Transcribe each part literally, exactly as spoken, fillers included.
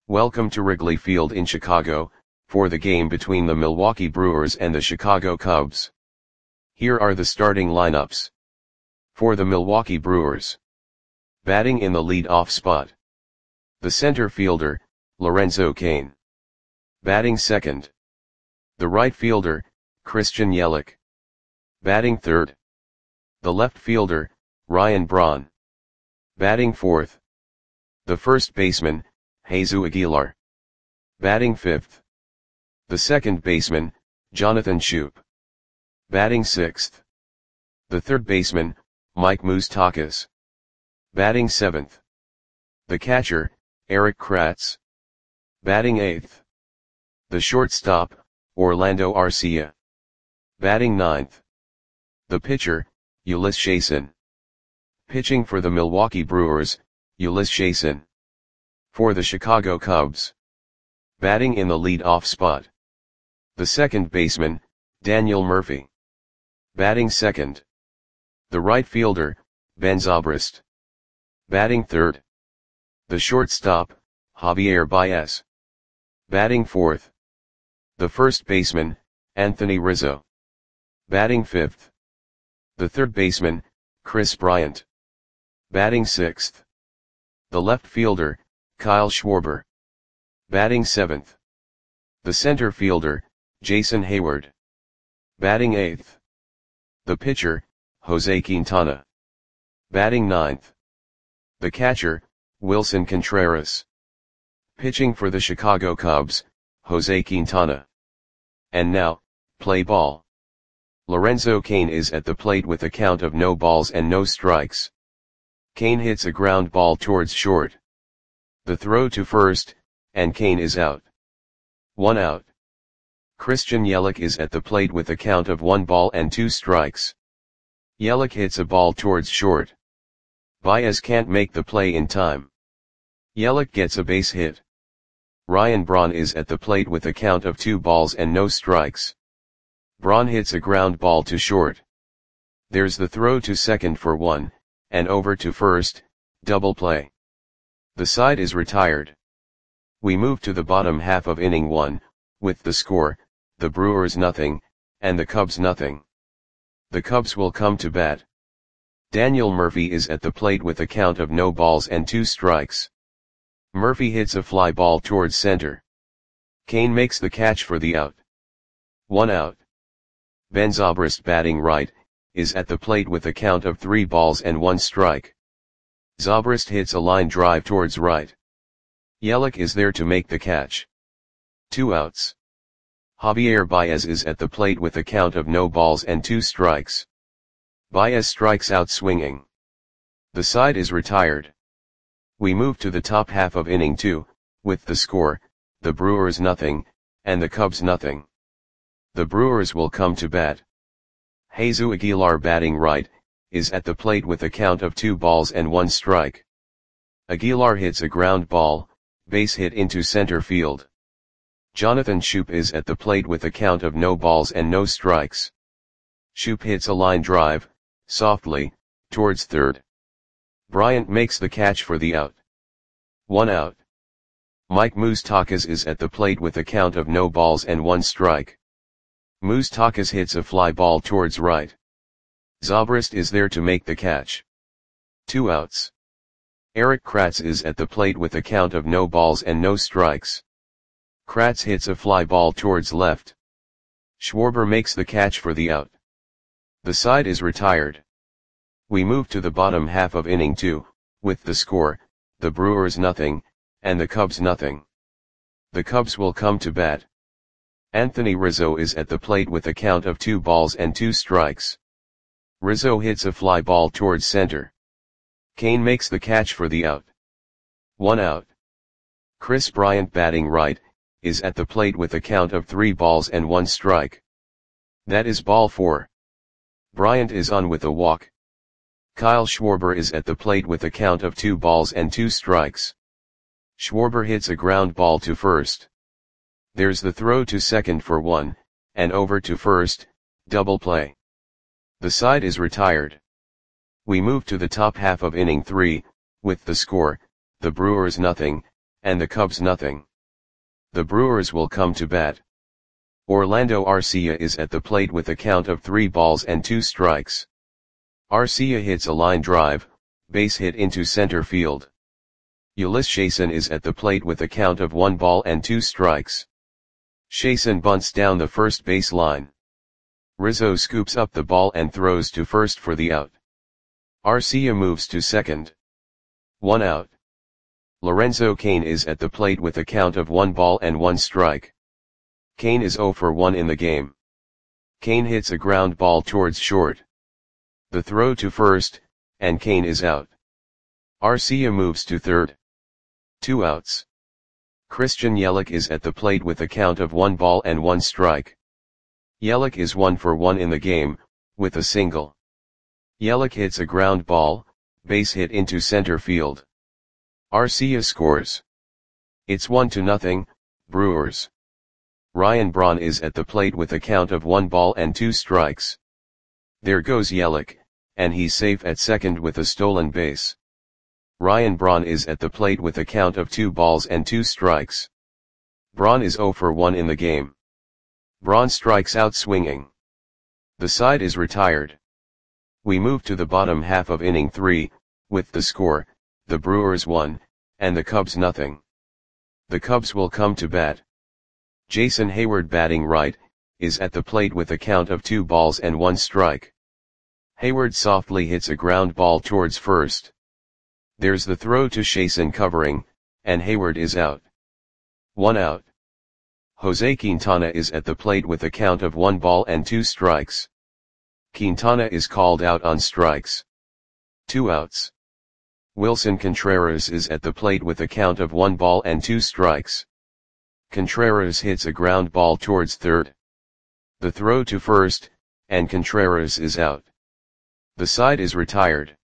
Welcome to Wrigley Field in Chicago, for the game between the Milwaukee Brewers and the Chicago Cubs. Here are the starting lineups. For the Milwaukee Brewers. Batting in the lead-off spot. The center fielder, Lorenzo Cain. Batting second. The right fielder, Christian Yelich. Batting third. The left fielder, Ryan Braun. Batting fourth. The first baseman, Jesus Aguilar. Batting fifth. The second baseman, Jonathan Schoop. Batting sixth. The third baseman, Mike Moustakas. Batting seventh. The catcher, Erik Kratz. Batting eighth. The shortstop, Orlando Arcia. Batting ninth. The pitcher, Ulyss Chasson. Pitching for the Milwaukee Brewers, Ulyss Chasson. For the Chicago Cubs. Batting in the lead-off spot. The second baseman, Daniel Murphy. Batting second. The right fielder, Ben Zobrist. Batting third. The shortstop, Javier Baez. Batting fourth. The first baseman, Anthony Rizzo. Batting fifth. The third baseman, Kris Bryant. Batting sixth. The left fielder, Kyle Schwarber. Batting seventh. The center fielder, Jason Heyward. Batting eighth. The pitcher, Jose Quintana. Batting ninth. The catcher, Wilson Contreras. Pitching for the Chicago Cubs, Jose Quintana. And now, play ball. Lorenzo Cain is at the plate with a count of no balls and no strikes. Cain hits a ground ball towards short. The throw to first, and Cain is out. One out. Christian Yelich is at the plate with a count of one ball and two strikes. Yelich hits a ball towards short. Baez can't make the play in time. Yelich gets a base hit. Ryan Braun is at the plate with a count of two balls and no strikes. Braun hits a ground ball to short. There's the throw to second for one, and over to first, double play. The side is retired. We move to the bottom half of inning one, with the score, the Brewers nothing, and the Cubs nothing. The Cubs will come to bat. Daniel Murphy is at the plate with a count of no balls and two strikes. Murphy hits a fly ball towards center. Cain makes the catch for the out. One out. Ben Zobrist, batting right, is at the plate with a count of three balls and one strike. Zobrist hits a line drive towards right. Yelich is there to make the catch. Two outs. Javier Baez is at the plate with a count of no balls and two strikes. Baez strikes out swinging. The side is retired. We move to the top half of inning two, with the score, the Brewers nothing, and the Cubs nothing. The Brewers will come to bat. Jesus Aguilar, batting right, is at the plate with a count of two balls and one strike. Aguilar hits a ground ball, base hit into center field. Jonathan Schoop is at the plate with a count of no balls and no strikes. Schoop hits a line drive, softly, towards third. Bryant makes the catch for the out. One out. Mike Moustakas is at the plate with a count of no balls and one strike. Moustakas hits a fly ball towards right. Zobrist is there to make the catch. Two outs. Erik Kratz is at the plate with a count of no balls and no strikes. Kratz hits a fly ball towards left. Schwarber makes the catch for the out. The side is retired. We move to the bottom half of inning two, with the score, the Brewers nothing, and the Cubs nothing. The Cubs will come to bat. Anthony Rizzo is at the plate with a count of two balls and two strikes. Rizzo hits a fly ball towards center. Cain makes the catch for the out. One out. Kris Bryant, batting right, is at the plate with a count of three balls and one strike. That is ball four. Bryant is on with a walk. Kyle Schwarber is at the plate with a count of two balls and two strikes. Schwarber hits a ground ball to first. There's the throw to second for one, and over to first, double play. The side is retired. We move to the top half of inning three, with the score, the Brewers nothing, and the Cubs nothing. The Brewers will come to bat. Orlando Arcia is at the plate with a count of three balls and two strikes. Arcia hits a line drive, base hit into center field. Ulyss Chasen is at the plate with a count of one ball and two strikes. Chasen bunts down the first base line. Rizzo scoops up the ball and throws to first for the out. Arcia moves to second. One out. Lorenzo Cain is at the plate with a count of one ball and one strike. Cain is zero for one in the game. Cain hits a ground ball towards short. The throw to first, and Cain is out. Arcia moves to third. Two outs. Christian Yelich is at the plate with a count of one ball and one strike. Yelich is one for one in the game, with a single. Yelich hits a ground ball, base hit into center field. Arcia scores. It's one to nothing, Brewers. Ryan Braun is at the plate with a count of one ball and two strikes. There goes Yelich, and he's safe at second with a stolen base. Ryan Braun is at the plate with a count of two balls and two strikes. Braun is zero for one in the game. Braun strikes out swinging. The side is retired. We move to the bottom half of inning three, with the score, the Brewers one, and the Cubs nothing. The Cubs will come to bat. Jason Heyward, batting right, is at the plate with a count of two balls and one strike. Heyward softly hits a ground ball towards first. There's the throw to Chasen covering, and Heyward is out. One out. Jose Quintana is at the plate with a count of one ball and two strikes. Quintana is called out on strikes. Two outs. Wilson Contreras is at the plate with a count of one ball and two strikes. Contreras hits a ground ball towards third. The throw to first, and Contreras is out. The side is retired.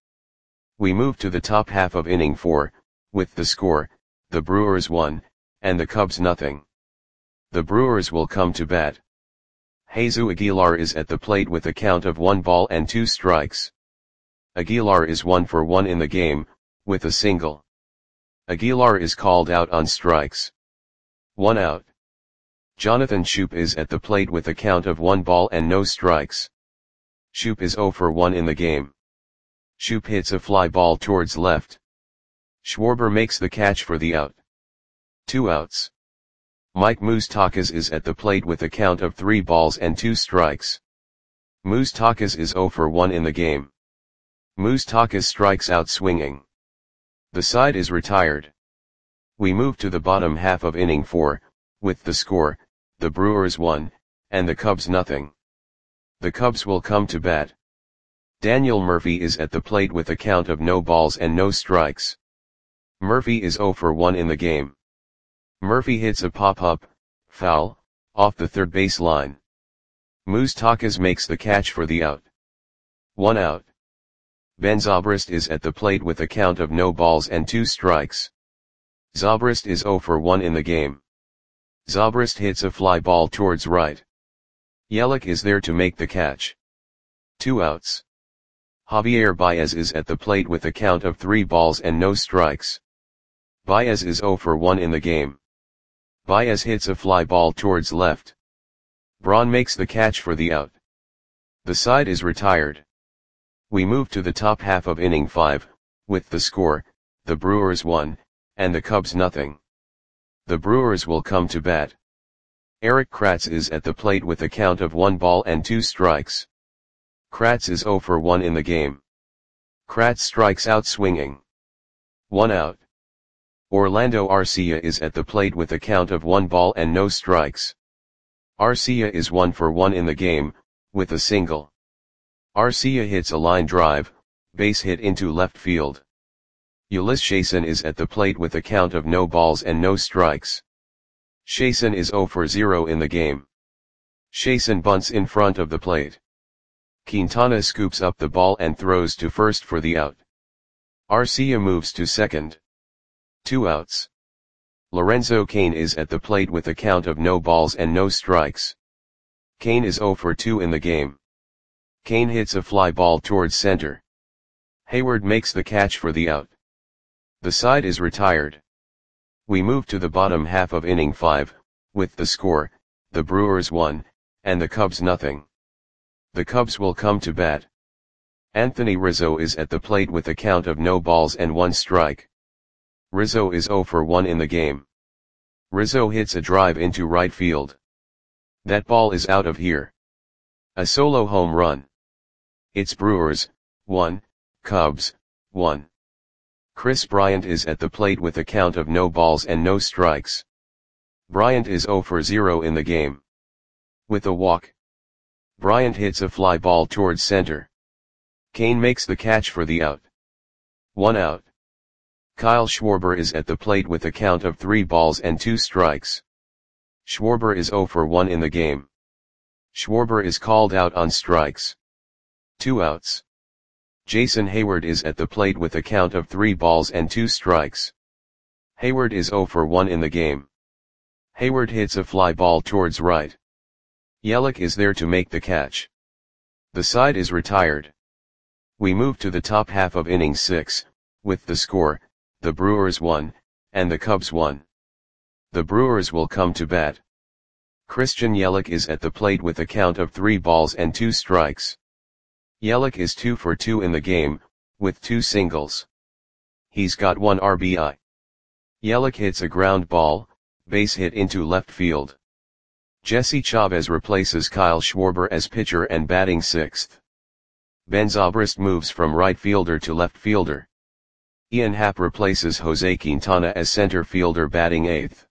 We move to the top half of inning four, with the score, the Brewers one, and the Cubs nothing. The Brewers will come to bat. Jesus Aguilar is at the plate with a count of one ball and two strikes. Aguilar is one for one in the game, with a single. Aguilar is called out on strikes. One out. Jonathan Schoop is at the plate with a count of one ball and no strikes. Schoop is zero for one in the game. Schoop hits a fly ball towards left. Schwarber makes the catch for the out. Two outs. Mike Moustakas is at the plate with a count of three balls and two strikes. Moustakas is zero for one in the game. Moustakas strikes out swinging. The side is retired. We move to the bottom half of inning four, with the score, the Brewers one, and the Cubs nothing. The Cubs will come to bat. Daniel Murphy is at the plate with a count of no balls and no strikes. Murphy is zero for one in the game. Murphy hits a pop-up, foul, off the third base line. Moustakas makes the catch for the out. One out. Ben Zobrist is at the plate with a count of no balls and two strikes. Zobrist is zero for one in the game. Zobrist hits a fly ball towards right. Yelich is there to make the catch. Two outs. Javier Baez is at the plate with a count of three balls and no strikes. Baez is zero for one in the game. Baez hits a fly ball towards left. Braun makes the catch for the out. The side is retired. We move to the top half of inning five, with the score, the Brewers one, and the Cubs nothing. The Brewers will come to bat. Erik Kratz is at the plate with a count of one ball and two strikes. Kratz is zero for one in the game. Kratz strikes out swinging. One out. Orlando Arcia is at the plate with a count of one ball and no strikes. Arcia is one for one in the game, with a single. Arcia hits a line drive, base hit into left field. Ulyss Chasen is at the plate with a count of no balls and no strikes. Chasen is zero for zero in the game. Chasen bunts in front of the plate. Quintana scoops up the ball and throws to first for the out. Arcia moves to second. Two outs. Lorenzo Cain is at the plate with a count of no balls and no strikes. Cain is zero for two in the game. Cain hits a fly ball towards center. Heyward makes the catch for the out. The side is retired. We move to the bottom half of inning five, with the score, the Brewers one, and the Cubs nothing. The Cubs will come to bat. Anthony Rizzo is at the plate with a count of no balls and one strike. Rizzo is oh for one in the game. Rizzo hits a drive into right field. That ball is out of here. A solo home run. It's Brewers, one, Cubs, one. Chris Bryant is at the plate with a count of no balls and no strikes. Bryant is oh for zero in the game. With a walk. Bryant hits a fly ball towards center. Kane makes the catch for the out. One out. Kyle Schwarber is at the plate with a count of three balls and two strikes. Schwarber is oh for one in the game. Schwarber is called out on strikes. Two outs. Jason Heyward is at the plate with a count of three balls and two strikes. Heyward is oh for one in the game. Heyward hits a fly ball towards right. Yelich is there to make the catch. The side is retired. We move to the top half of inning six, with the score, the Brewers one, and the Cubs one. The Brewers will come to bat. Christian Yelich is at the plate with a count of three balls and two strikes. Yelich is two for two in the game, with two singles. He's got one R B I. Yelich hits a ground ball, base hit into left field. Jesse Chavez replaces Kyle Schwarber as pitcher and batting sixth. Ben Zobrist moves from right fielder to left fielder. Ian Happ replaces Jose Quintana as center fielder batting eighth.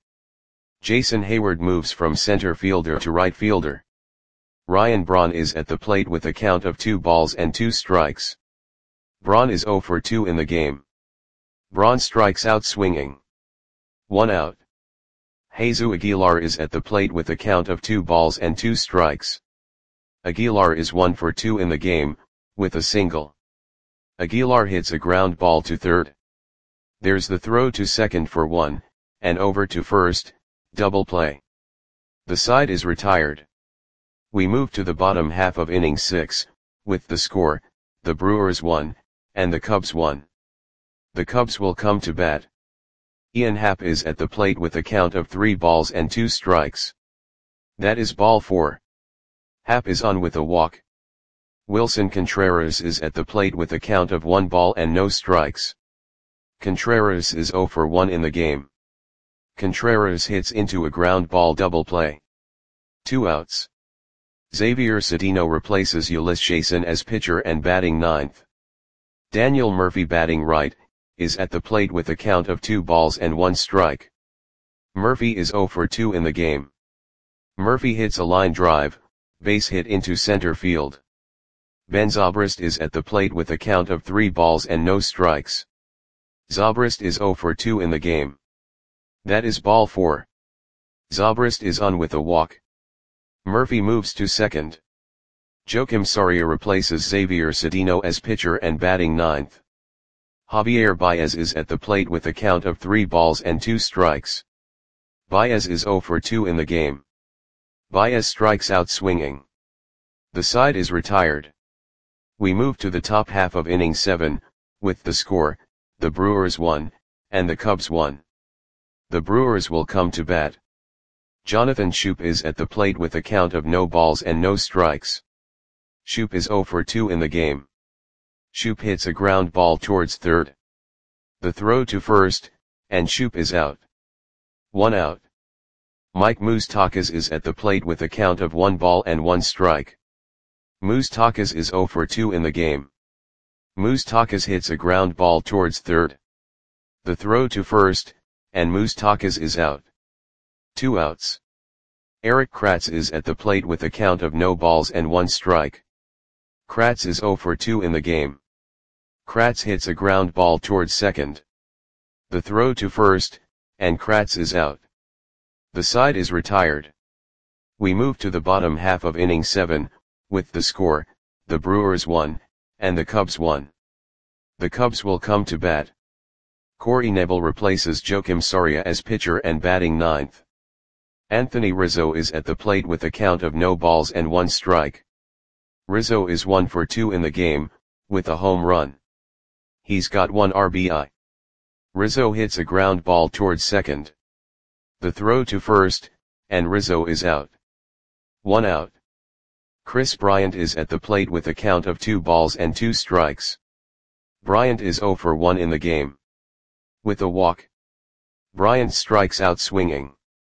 Jason Heyward moves from center fielder to right fielder. Ryan Braun is at the plate with a count of two balls and two strikes. Braun is oh for two in the game. Braun strikes out swinging. One out. Jesus Aguilar is at the plate with a count of two balls and two strikes. Aguilar is one for two in the game, with a single. Aguilar hits a ground ball to third. There's the throw to second for one, and over to first, double play. The side is retired. We move to the bottom half of inning six, with the score, the Brewers one, and the Cubs one. The Cubs will come to bat. Ian Happ is at the plate with a count of three balls and two strikes. That is ball four. Happ is on with a walk. Wilson Contreras is at the plate with a count of one ball and no strikes. Contreras is oh for one in the game. Contreras hits into a ground ball double play. Two outs. Xavier Cedeno replaces Ulysses Jason as pitcher and batting ninth. Daniel Murphy batting right, is at the plate with a count of two balls and one strike. Murphy is oh for two in the game. Murphy hits a line drive, base hit into center field. Ben Zobrist is at the plate with a count of three balls and no strikes. Zobrist is oh for two in the game. That is ball four. Zobrist is on with a walk. Murphy moves to second. Joakim Soria replaces Xavier Cedeno as pitcher and batting ninth. Javier Baez is at the plate with a count of three balls and two strikes. Baez is oh for two in the game. Baez strikes out swinging. The side is retired. We move to the top half of inning seven, with the score, the Brewers one, and the Cubs one. The Brewers will come to bat. Jonathan Schoop is at the plate with a count of no balls and no strikes. Schoop is oh for two in the game. Schoop hits a ground ball towards third. The throw to first, and Schoop is out. One out. Mike Moustakas is at the plate with a count of one ball and one strike. Moustakas is oh for two in the game. Moustakas hits a ground ball towards third. The throw to first, and Moustakas is out. Two outs. Eric Kratz is at the plate with a count of no balls and one strike. Kratz is oh for two in the game. Kratz hits a ground ball towards second. The throw to first, and Kratz is out. The side is retired. We move to the bottom half of inning seven, with the score, the Brewers one, and the Cubs one. The Cubs will come to bat. Corey Knebel replaces Joakim Soria as pitcher and batting ninth. Anthony Rizzo is at the plate with a count of no balls and one strike. Rizzo is one for two in the game, with a home run. He's got one R B I. Rizzo hits a ground ball towards second. The throw to first, and Rizzo is out. One out. Chris Bryant is at the plate with a count of two balls and two strikes. Bryant is oh for one in the game. With a walk. Bryant strikes out swinging.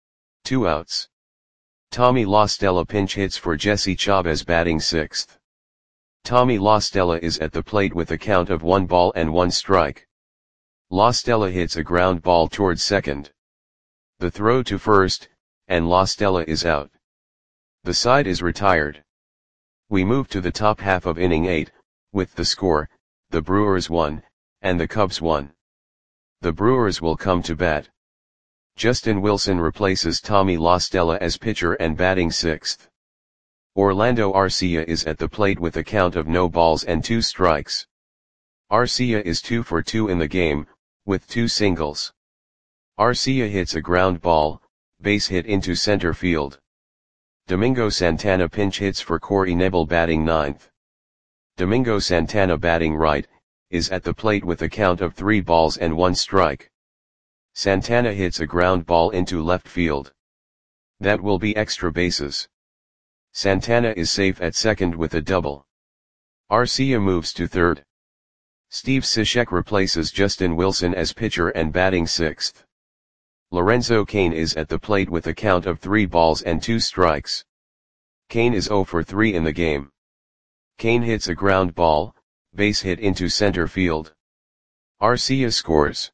Two outs. Tommy La Stella pinch hits for Jesse Chavez batting sixth. Tommy La Stella is at the plate with a count of one ball and one strike. La Stella hits a ground ball towards second. The throw to first, and La Stella is out. The side is retired. We move to the top half of inning eight, with the score, the Brewers won, and the Cubs won. The Brewers will come to bat. Justin Wilson replaces Tommy La Stella as pitcher and batting sixth. Orlando Arcia is at the plate with a count of no balls and two strikes. Arcia is two for two in the game, with two singles. Arcia hits a ground ball, base hit into center field. Domingo Santana pinch hits for Corey Knebel batting ninth. Domingo Santana batting right, is at the plate with a count of three balls and one strike. Santana hits a ground ball into left field. That will be extra bases. Santana is safe at second with a double. Arcia moves to third. Steve Cishek replaces Justin Wilson as pitcher and batting sixth. Lorenzo Cain is at the plate with a count of three balls and two strikes. Cain is oh for three in the game. Cain hits a ground ball, base hit into center field. Arcia scores.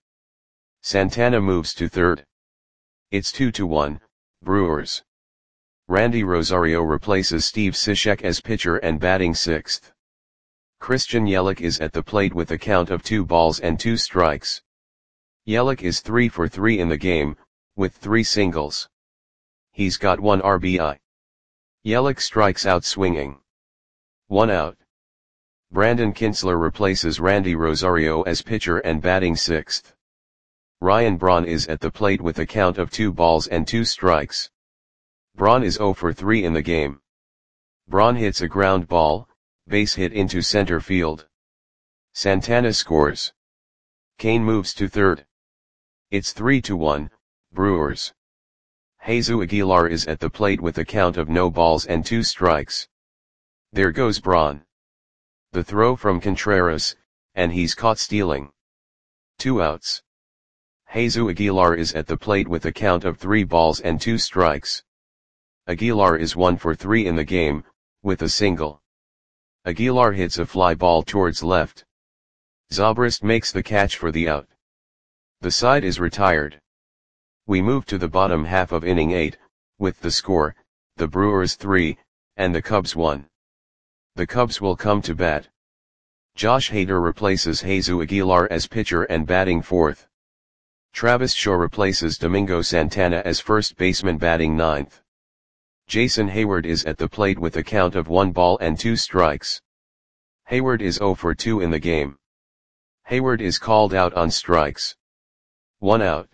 Santana moves to third. It's two to one, Brewers. Randy Rosario replaces Steve Cishek as pitcher and batting sixth. Christian Yelich is at the plate with a count of two balls and two strikes. Yelich is three for three in the game, with three singles. He's got one R B I. Yelich strikes out swinging. One out. Brandon Kintzler replaces Randy Rosario as pitcher and batting sixth. Ryan Braun is at the plate with a count of two balls and two strikes. Braun is oh for three in the game. Braun hits a ground ball, base hit into center field. Santana scores. Cain moves to third. It's three to one, Brewers. Jesus Aguilar is at the plate with a count of no balls and two strikes. There goes Braun. The throw from Contreras, and he's caught stealing. Two outs. Jesus Aguilar is at the plate with a count of three balls and two strikes. Aguilar is one for three in the game, with a single. Aguilar hits a fly ball towards left. Zobrist makes the catch for the out. The side is retired. We move to the bottom half of inning eight, with the score, the Brewers three, and the Cubs one. The Cubs will come to bat. Josh Hader replaces Jesus Aguilar as pitcher and batting fourth. Travis Shaw replaces Domingo Santana as first baseman batting ninth. Jason Hayward is at the plate with a count of one ball and two strikes. Hayward is oh for two in the game. Hayward is called out on strikes. One out.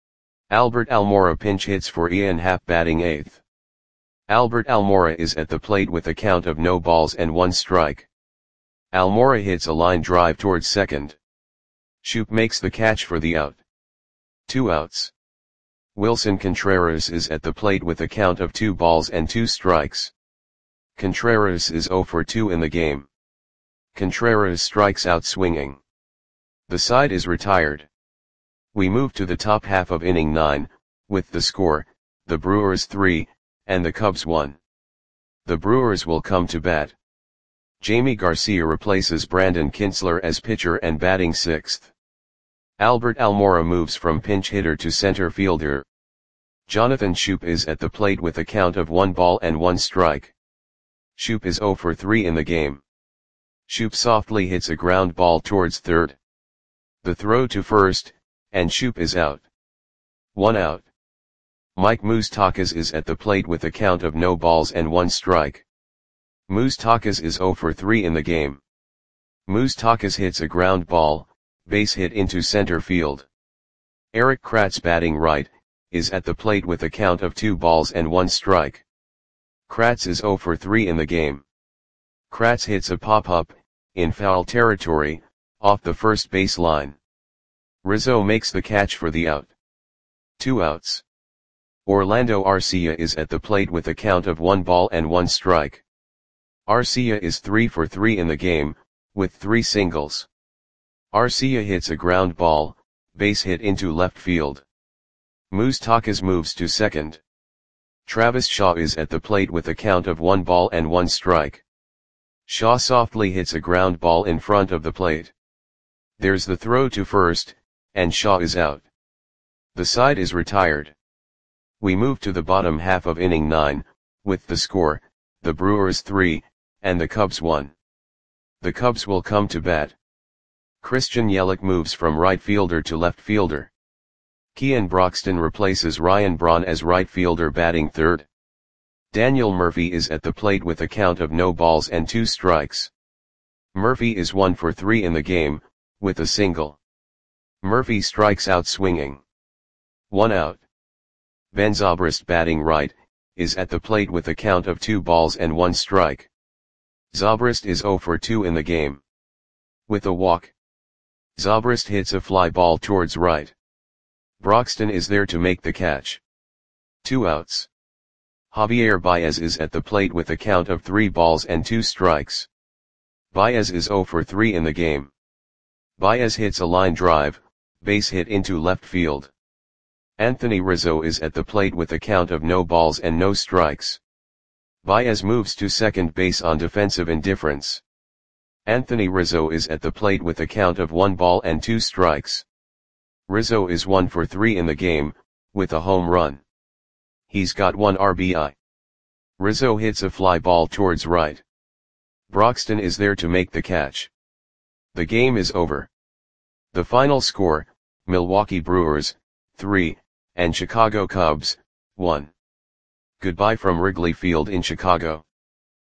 Albert Almora pinch hits for Ian Happ batting eighth. Albert Almora is at the plate with a count of no balls and one strike. Almora hits a line drive towards second. Shoop makes the catch for the out. Two outs. Wilson Contreras is at the plate with a count of two balls and two strikes. Contreras is oh for two in the game. Contreras strikes out swinging. The side is retired. We move to the top half of inning nine, with the score, the Brewers three, and the Cubs one. The Brewers will come to bat. Jamie Garcia replaces Brandon Kintzler as pitcher and batting sixth. Albert Almora moves from pinch hitter to center fielder. Jonathan Shoop is at the plate with a count of one ball and one strike. Shoop is oh for three in the game. Shoop softly hits a ground ball towards third. The throw to first, and Shoop is out. One out. Mike Moustakas is at the plate with a count of no balls and one strike. Moustakas is oh for three in the game. Moustakas hits a ground ball, base hit into center field. Eric Kratz batting right, is at the plate with a count of two balls and one strike. Kratz is oh for three in the game. Kratz hits a pop-up, in foul territory, off the first base line. Rizzo makes the catch for the out. Two outs. Orlando Arcia is at the plate with a count of one ball and one strike. Arcia is three for three in the game, with three singles. Arcia hits a ground ball, base hit into left field. Moustakas moves to second. Travis Shaw is at the plate with a count of one ball and one strike. Shaw softly hits a ground ball in front of the plate. There's the throw to first, and Shaw is out. The side is retired. We move to the bottom half of inning nine, with the score, the Brewers three, and the Cubs one. The Cubs will come to bat. Christian Yelich moves from right fielder to left fielder. Kean Broxton replaces Ryan Braun as right fielder batting third. Daniel Murphy is at the plate with a count of no balls and two strikes. Murphy is one for three in the game, with a single. Murphy strikes out swinging. One out. Ben Zobrist batting right, is at the plate with a count of two balls and one strike. Zobrist is zero for two in the game. With a walk. Zobrist hits a fly ball towards right. Broxton is there to make the catch. Two outs. Javier Baez is at the plate with a count of three balls and two strikes. Baez is zero for three in the game. Baez hits a line drive, base hit into left field. Anthony Rizzo is at the plate with a count of no balls and no strikes. Baez moves to second base on defensive indifference. Anthony Rizzo is at the plate with a count of one ball and two strikes. Rizzo is one for three in the game, with a home run. He's got one R B I. Rizzo hits a fly ball towards right. Broxton is there to make the catch. The game is over. The final score, Milwaukee Brewers, three, and Chicago Cubs, one. Goodbye from Wrigley Field in Chicago.